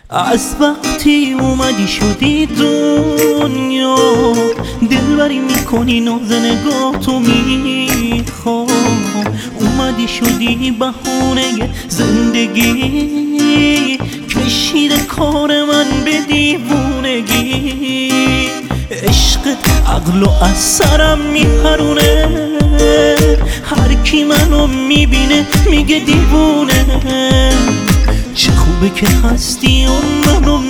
از وقتی اومدی شدی دنیا دلبری میکنی ناز نگاه تو میخوام. اومدی شدی بهونه زندگی کشید کار من به دیوونگی. عشقت عقلو از سرم میپرونه، هر کی منو میبینه میگه دیوونه. چه خوبه که هستی و منو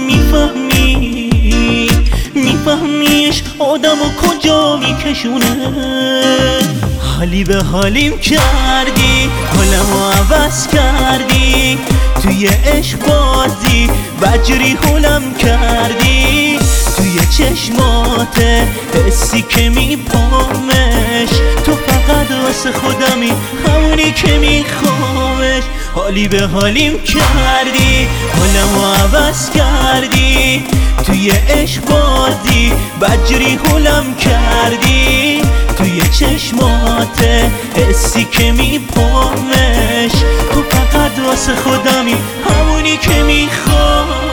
میفهمیش آدمو کجا میکشونه. حالی به حالیم کردی، حالمو عوض کردی، توی عشق بازی بجری حولم کردی. توی چشمات حسی که میپامش، تو فقط واسه خودمی همونی که میخوامش. حالی به حالیم کردی، حالمو عوض کردی، توی عشق بازی بجری حولم کردی. توی چشمات حسی که میپامش، تو فقط واسه خودمی همونی که میخوامش.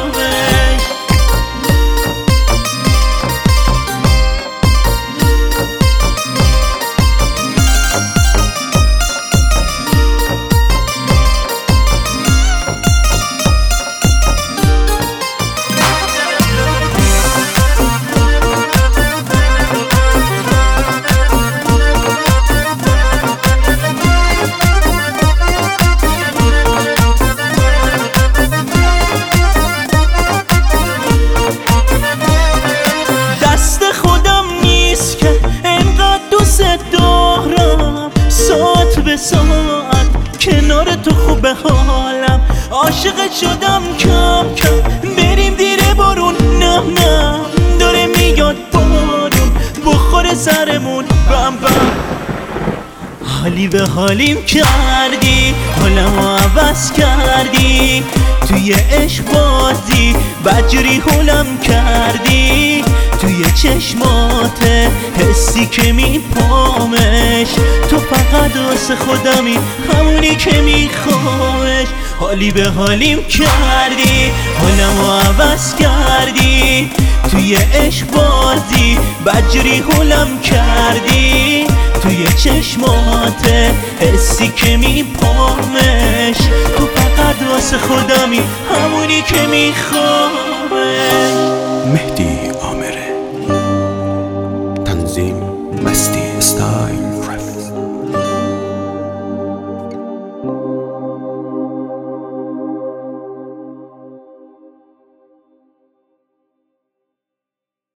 دارم ساعت به ساعت کنار تو خوبه حالم. عاشقت شدم کم کم، بریم دیره بارون. نه داره میاد بارون بخوره سرمون بم بم. حالی به حالیم کردی، حالمو عوض کردی، توی عشق بازی بجری حولم کردی. توی چشمات حسی که میپامش، تو فقط واسه خودمی همونی که میخوامش. حالی به حالیم کردی، حالمو عوض کردی، توی عشق بازی بجری حولم کردی. توی چشمات حسی که میپامش، تو فقط واسه خودمی همونی که میخوامش. مهدی